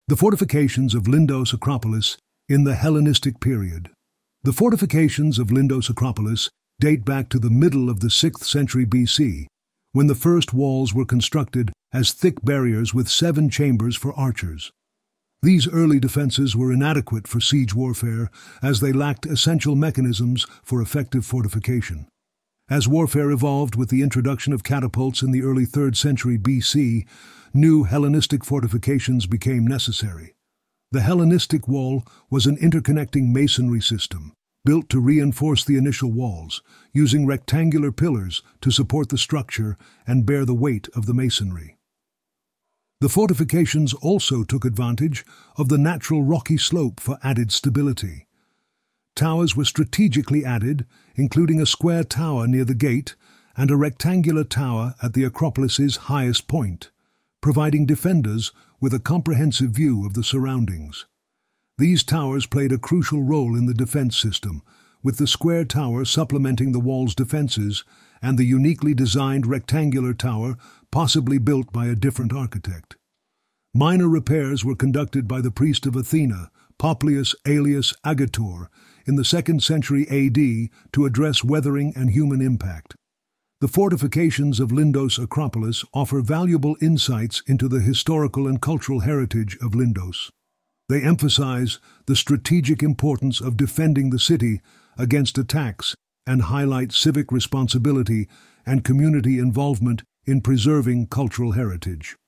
The fortifications of Lindos Acropolis in the Hellenistic period. The fortifications of Lindos Acropolis date back to the middle of the 6th century BC, when the first walls were constructed as thick barriers with 7 chambers for archers. These early defenses were inadequate for siege warfare, as they lacked essential mechanisms for effective fortification. As warfare evolved with the introduction of catapults in the early 3rd century BC, new Hellenistic fortifications became necessary. The Hellenistic wall was an interconnecting masonry system, built to reinforce the initial walls, using rectangular pillars to support the structure and bear the weight of the masonry. The fortifications also took advantage of the natural rocky slope for added stability. Towers were strategically added, including a square tower near the gate and a rectangular tower at the Acropolis's highest point, providing defenders with a comprehensive view of the surroundings. These towers played a crucial role in the defense system, with the square tower supplementing the wall's defenses and the uniquely designed rectangular tower possibly built by a different architect. Minor repairs were conducted by the priest of Athena, Publius Aelius Agator, in the 2nd century AD to address weathering and human impact. The fortifications of Lindos Acropolis offer valuable insights into the historical and cultural heritage of Lindos. They emphasize the strategic importance of defending the city against attacks and highlight civic responsibility and community involvement in preserving cultural heritage.